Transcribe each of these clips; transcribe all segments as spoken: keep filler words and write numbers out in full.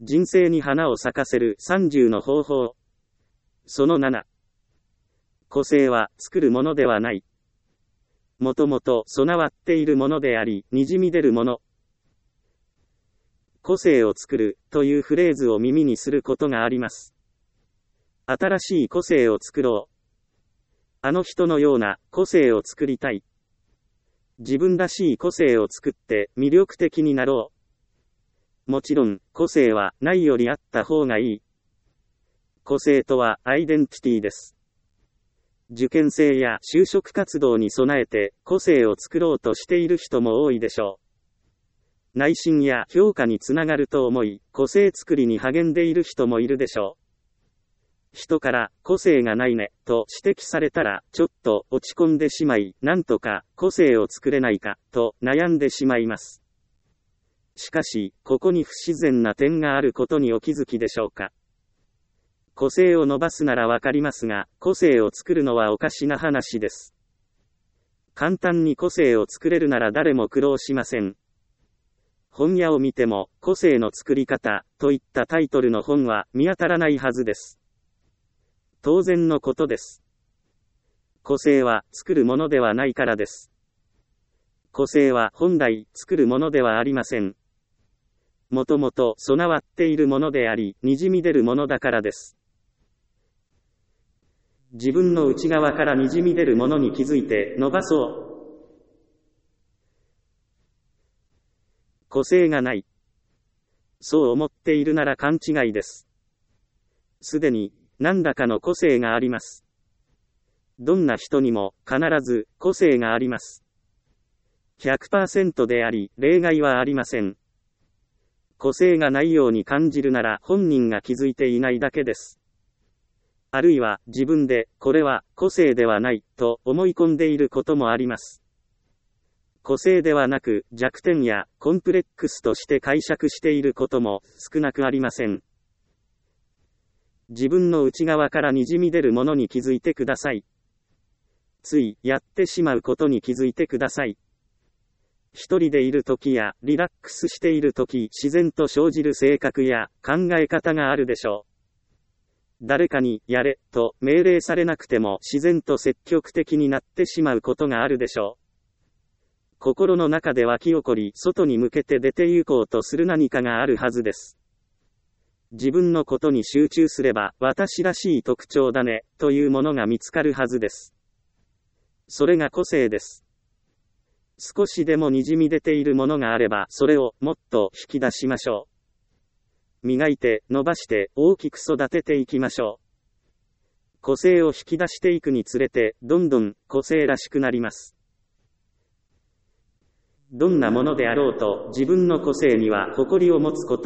人生に花を咲かせるさんじゅうの方法。そのなな。個性は作るものではない。もともと備わっているものであり、にじみ出るもの。個性を作るというフレーズを耳にすることがあります。新しい個性を作ろう。あの人のような個性を作りたい。自分らしい個性を作って魅力的になろう。もちろん、個性はないよりあった方がいい。個性とはアイデンティティです。受験生や就職活動に備えて個性を作ろうとしている人も多いでしょう。内心や評価につながると思い、個性作りに励んでいる人もいるでしょう。人から個性がないねと指摘されたらちょっと落ち込んでしまい、なんとか個性を作れないかと悩んでしまいます。しかし、ここに不自然な点があることにお気づきでしょうか。個性を伸ばすならわかりますが、個性を作るのはおかしな話です。簡単に個性を作れるなら誰も苦労しません。本屋を見ても、個性の作り方といったタイトルの本は見当たらないはずです。当然のことです。個性は作るものではないからです。個性は本来作るものではありません。もともと備わっているものであり、にじみ出るものだからです。自分の内側からにじみ出るものに気づいて伸ばそう。個性がない。そう思っているなら勘違いです。すでに何らかの個性があります。どんな人にも必ず個性があります。ひゃくパーセント であり、例外はありません。個性がないように感じるなら本人が気づいていないだけです。あるいは自分でこれは個性ではないと思い込んでいることもあります。個性ではなく弱点やコンプレックスとして解釈していることも少なくありません。自分の内側からにじみ出るものに気づいてください。ついやってしまうことに気づいてください。一人でいるときやリラックスしているとき自然と生じる性格や考え方があるでしょう。誰かにやれと命令されなくても自然と積極的になってしまうことがあるでしょう。心の中で湧き起こり外に向けて出て行こうとする何かがあるはずです。自分のことに集中すれば私らしい特徴だねというものが見つかるはずです。それが個性です。少しでもにじみ出ているものがあればそれをもっと引き出しましょう。磨いて伸ばして大きく育てていきましょう。個性を引き出していくにつれてどんどん個性らしくなります。どんなものであろうと自分の個性には誇りを持つこと。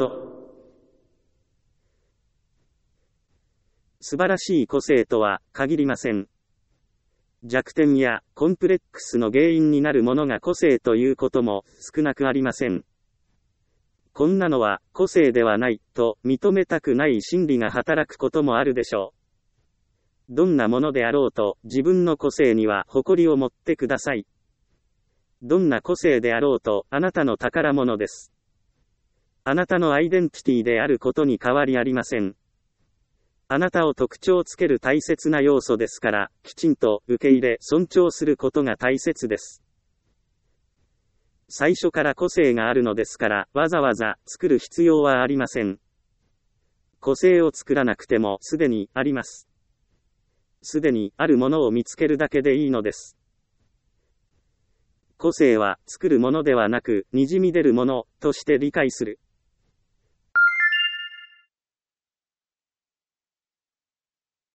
素晴らしい個性とは限りません。弱点やコンプレックスの原因になるものが個性ということも少なくありません。こんなのは個性ではないと認めたくない心理が働くこともあるでしょう。どんなものであろうと自分の個性には誇りを持ってください。どんな個性であろうとあなたの宝物です。あなたのアイデンティティであることに変わりありません。あなたを特徴つける大切な要素ですから、きちんと受け入れ尊重することが大切です。最初から個性があるのですから、わざわざ作る必要はありません。個性を作らなくてもすでにあります。すでにあるものを見つけるだけでいいのです。個性は作るものではなく、にじみ出るものとして理解する。